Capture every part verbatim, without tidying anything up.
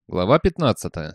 Глава пятнадцатая.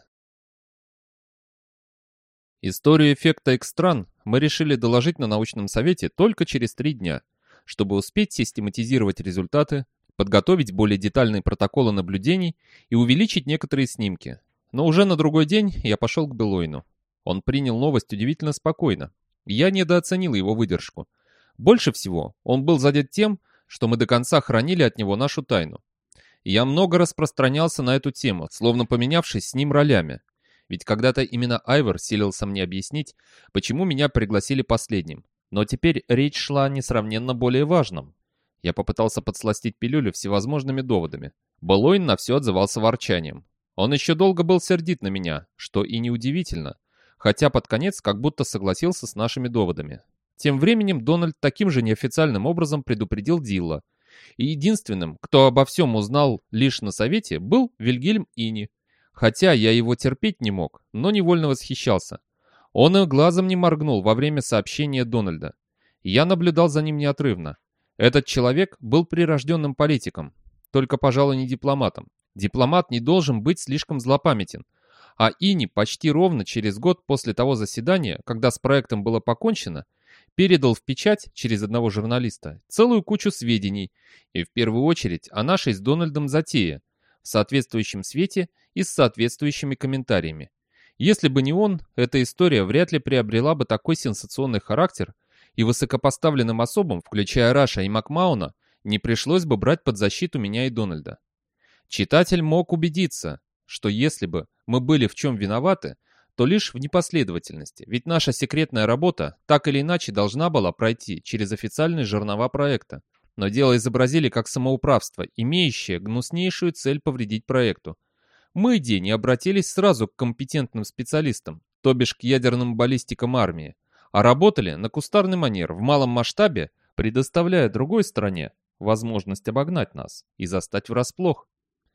Историю эффекта Экстран мы решили доложить на научном совете только через три дня, чтобы успеть систематизировать результаты, подготовить более детальные протоколы наблюдений и увеличить некоторые снимки. Но уже на другой день я пошел к Белойну. Он принял новость удивительно спокойно. Я недооценил его выдержку. Больше всего он был задет тем, что мы до конца хранили от него нашу тайну. Я много распространялся на эту тему, словно поменявшись с ним ролями. Ведь когда-то именно Айвор силился мне объяснить, почему меня пригласили последним. Но теперь речь шла о несравненно более важном. Я попытался подсластить пилюлю всевозможными доводами. Болойн на все отзывался ворчанием. Он еще долго был сердит на меня, что и неудивительно, хотя под конец как будто согласился с нашими доводами. Тем временем Дональд таким же неофициальным образом предупредил Дилла. И единственным, кто обо всем узнал лишь на совете, был Вильгельм Ини. Хотя я его терпеть не мог, но невольно восхищался. Он и глазом не моргнул во время сообщения Дональда. Я наблюдал за ним неотрывно. Этот человек был прирожденным политиком, только, пожалуй, не дипломатом. Дипломат не должен быть слишком злопамятен. А Ини почти ровно через год после того заседания, когда с проектом было покончено, передал в печать через одного журналиста целую кучу сведений, и в первую очередь о нашей с Дональдом затее, в соответствующем свете и с соответствующими комментариями. Если бы не он, эта история вряд ли приобрела бы такой сенсационный характер, и высокопоставленным особам, включая Раша и Макмауна, не пришлось бы брать под защиту меня и Дональда. Читатель мог убедиться, что если бы мы были в чем виноваты, то лишь в непоследовательности, ведь наша секретная работа так или иначе должна была пройти через официальные жернова проекта. Но дело изобразили как самоуправство, имеющее гнуснейшую цель повредить проекту. Мы, Ди, не обратились сразу к компетентным специалистам, то бишь к ядерным баллистикам армии, а работали на кустарный манер в малом масштабе, предоставляя другой стороне возможность обогнать нас и застать врасплох.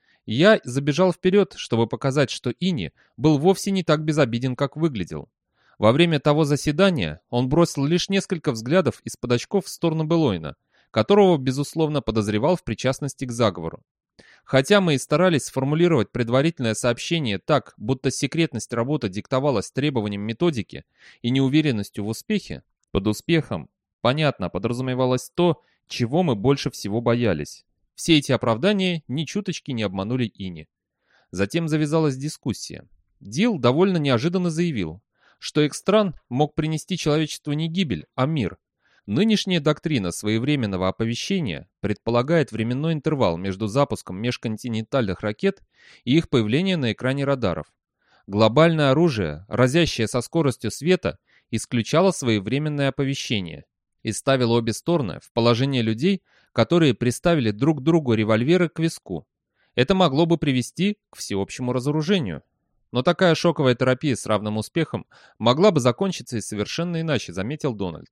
Я забежал вперед, чтобы показать, что Ини был вовсе не так безобиден, как выглядел. Во время того заседания он бросил лишь несколько взглядов из-под очков в сторону Белойна, которого, безусловно, подозревал в причастности к заговору. Хотя мы и старались сформулировать предварительное сообщение так, будто секретность работы диктовалась требованием методики и неуверенностью в успехе, под успехом, понятно, подразумевалось то, чего мы больше всего боялись. Все эти оправдания ни чуточки не обманули Ини. Затем завязалась дискуссия. Дилл довольно неожиданно заявил, что Экстран мог принести человечеству не гибель, а мир. Нынешняя доктрина своевременного оповещения предполагает временной интервал между запуском межконтинентальных ракет и их появлением на экране радаров. Глобальное оружие, разящее со скоростью света, исключало своевременное оповещение и ставило обе стороны в положение людей, которые приставили друг другу револьверы к виску. Это могло бы привести к всеобщему разоружению. Но такая шоковая терапия с равным успехом могла бы закончиться и совершенно иначе, заметил Дональд.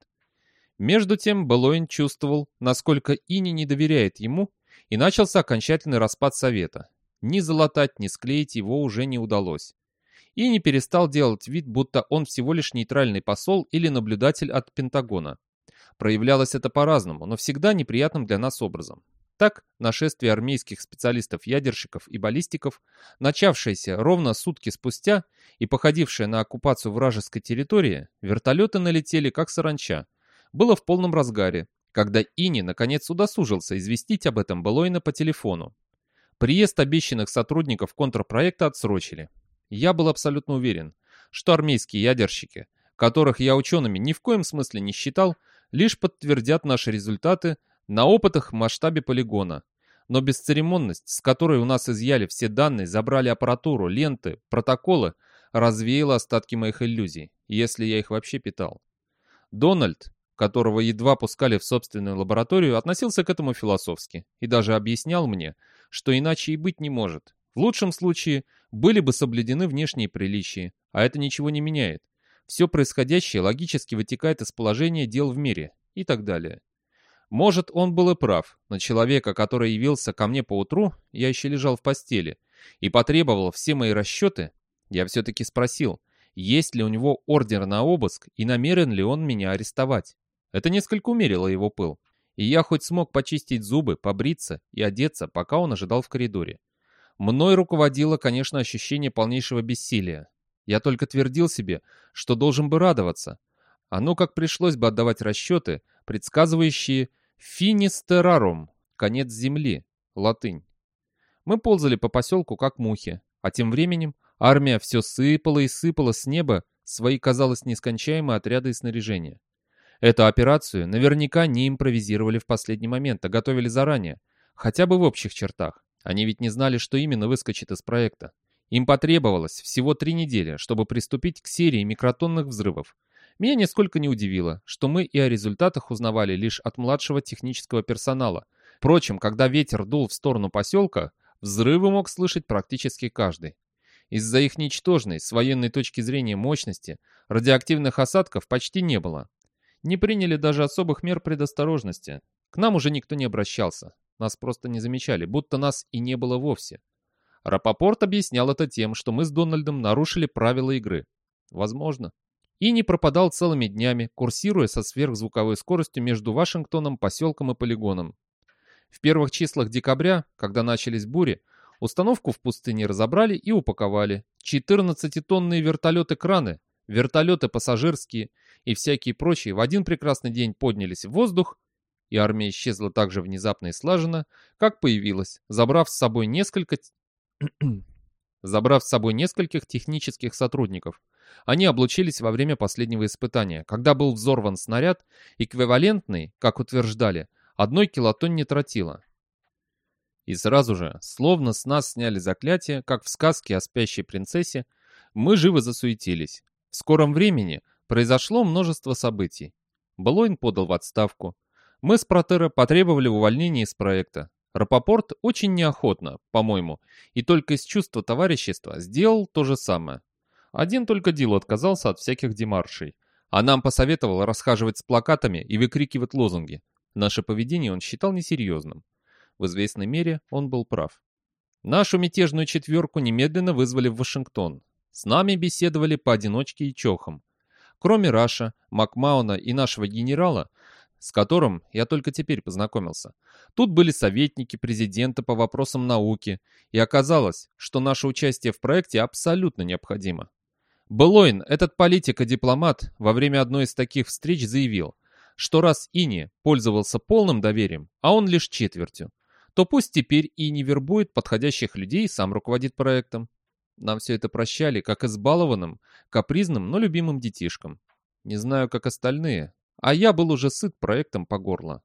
Между тем Белойн чувствовал, насколько Ини не доверяет ему, и начался окончательный распад совета. Ни залатать, ни склеить его уже не удалось. Ини перестал делать вид, будто он всего лишь нейтральный посол или наблюдатель от Пентагона. Проявлялось это по-разному, но всегда неприятным для нас образом. Так, нашествие армейских специалистов-ядерщиков и баллистиков, начавшееся ровно сутки спустя и походившее на оккупацию вражеской территории, вертолеты налетели как саранча, было в полном разгаре, когда Ини наконец удосужился известить об этом Белойна по телефону. Приезд обещанных сотрудников контрпроекта отсрочили. Я был абсолютно уверен, что армейские ядерщики, которых я учеными ни в коем смысле не считал, лишь подтвердят наши результаты на опытах в масштабе полигона. Но бесцеремонность, с которой у нас изъяли все данные, забрали аппаратуру, ленты, протоколы, развеяла остатки моих иллюзий, если я их вообще питал. Дональд, которого едва пускали в собственную лабораторию, относился к этому философски и даже объяснял мне, что иначе и быть не может. В лучшем случае были бы соблюдены внешние приличия, а это ничего не меняет. Все происходящее логически вытекает из положения дел в мире и так далее. Может, он был и прав, но человека, который явился ко мне поутру, я еще лежал в постели, и потребовал все мои расчеты, я все-таки спросил, есть ли у него ордер на обыск и намерен ли он меня арестовать. Это несколько умерило его пыл, и я хоть смог почистить зубы, побриться и одеться, пока он ожидал в коридоре. Мной руководило, конечно, ощущение полнейшего бессилия. Я только твердил себе, что должен бы радоваться. А ну как пришлось бы отдавать расчеты, предсказывающие «finis terrarum» — конец земли, латынь. Мы ползали по поселку, как мухи, а тем временем армия все сыпала и сыпала с неба свои, казалось, нескончаемые отряды и снаряжения. Эту операцию наверняка не импровизировали в последний момент, а готовили заранее, хотя бы в общих чертах. Они ведь не знали, что именно выскочит из проекта. Им потребовалось всего три недели, чтобы приступить к серии микротонных взрывов. Меня нисколько не удивило, что мы и о результатах узнавали лишь от младшего технического персонала. Впрочем, когда ветер дул в сторону поселка, взрывы мог слышать практически каждый. Из-за их ничтожной, с военной точки зрения мощности, радиоактивных осадков почти не было. Не приняли даже особых мер предосторожности. К нам уже никто не обращался. Нас просто не замечали, будто нас и не было вовсе. Рапопорт объяснял это тем, что мы с Дональдом нарушили правила игры. Возможно. И не пропадал целыми днями, курсируя со сверхзвуковой скоростью между Вашингтоном, поселком и полигоном. В первых числах декабря, когда начались бури, установку в пустыне разобрали и упаковали. четырнадцатитонные вертолеты-краны, вертолеты пассажирские и всякие прочие в один прекрасный день поднялись в воздух, и армия исчезла так же внезапно и слаженно, как появилась, забрав с собой несколько... забрав с собой нескольких технических сотрудников. Они облучились во время последнего испытания, когда был взорван снаряд, эквивалентный, как утверждали, одной килотонне тротила. И сразу же, словно с нас сняли заклятие, как в сказке о спящей принцессе, мы живо засуетились. В скором времени произошло множество событий. Блойн подал в отставку. Мы с Протеро потребовали увольнения из проекта. Рапопорт очень неохотно, по-моему, и только из чувства товарищества сделал то же самое. Один только Дилл отказался от всяких демаршей, а нам посоветовал расхаживать с плакатами и выкрикивать лозунги. Наше поведение он считал несерьезным. В известной мере он был прав. Нашу мятежную четверку немедленно вызвали в Вашингтон. С нами беседовали поодиночке и чохом. Кроме Раша, Макмауна и нашего генерала, с которым я только теперь познакомился, тут были советники президента по вопросам науки, и оказалось, что наше участие в проекте абсолютно необходимо. Блойн, этот политик и дипломат, во время одной из таких встреч заявил, что раз Ини пользовался полным доверием, а он лишь четвертью, то пусть теперь Ини вербует подходящих людей и сам руководит проектом. Нам все это прощали, как избалованным, капризным, но любимым детишкам. Не знаю, как остальные, а я был уже сыт проектом по горло.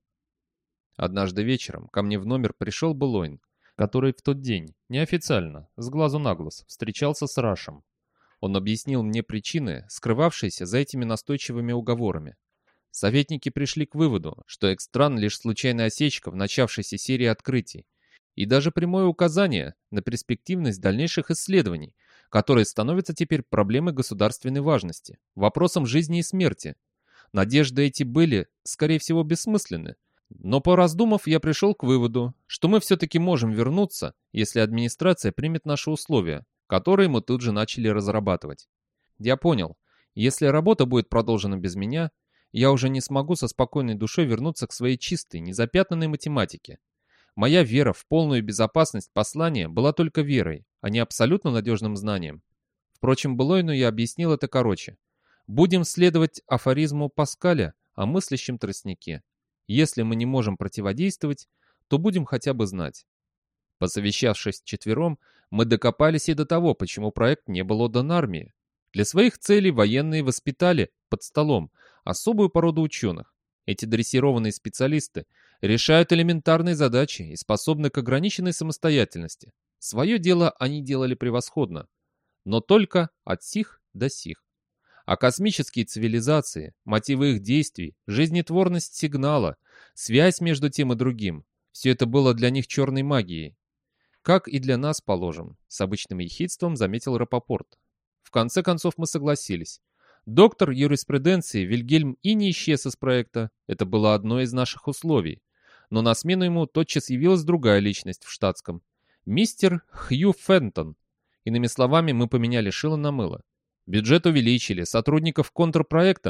Однажды вечером ко мне в номер пришел Блойн, который в тот день, неофициально, с глазу на глаз, встречался с Рашем. Он объяснил мне причины, скрывавшиеся за этими настойчивыми уговорами. Советники пришли к выводу, что Экстран лишь случайная осечка в начавшейся серии открытий, и даже прямое указание на перспективность дальнейших исследований, которые становятся теперь проблемой государственной важности, вопросом жизни и смерти. Надежды эти были, скорее всего, бессмысленны, но пораздумав, я пришел к выводу, что мы все-таки можем вернуться, если администрация примет наши условия, которые мы тут же начали разрабатывать. Я понял, если работа будет продолжена без меня, я уже не смогу со спокойной душой вернуться к своей чистой, незапятнанной математике. Моя вера в полную безопасность послания была только верой, а не абсолютно надежным знанием. Впрочем, Блойну я объяснил это короче. Будем следовать афоризму Паскаля о мыслящем тростнике. Если мы не можем противодействовать, то будем хотя бы знать. Посовещавшись вчетвером, мы докопались и до того, почему проект не был отдан армии. Для своих целей военные воспитали под столом особую породу ученых. Эти дрессированные специалисты решают элементарные задачи и способны к ограниченной самостоятельности. Свое дело они делали превосходно, но только от сих до сих. А космические цивилизации, мотивы их действий, жизнетворность сигнала, связь между тем и другим – все это было для них черной магией. Как и для нас, положим, с обычным ехидством заметил Рапопорт. В конце концов мы согласились. Доктор юриспруденции Вильгельм и не исчез из проекта, это было одно из наших условий. Но на смену ему тотчас явилась другая личность в штатском. Мистер Хью Фентон. Иными словами, мы поменяли шило на мыло. Бюджет увеличили, сотрудников контрпроекта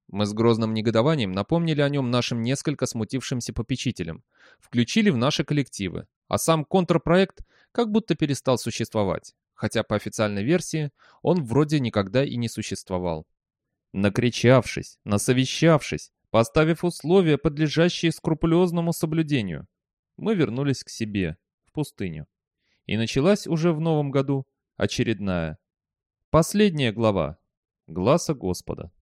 Мы с грозным негодованием напомнили о нем нашим несколько смутившимся попечителям, включили в наши коллективы, а сам контрпроект как будто перестал существовать, хотя по официальной версии он вроде никогда и не существовал. Накричавшись, насовещавшись, поставив условия, подлежащие скрупулезному соблюдению, мы вернулись к себе, в пустыню. И началась уже в новом году очередная, последняя глава Гласа Господа.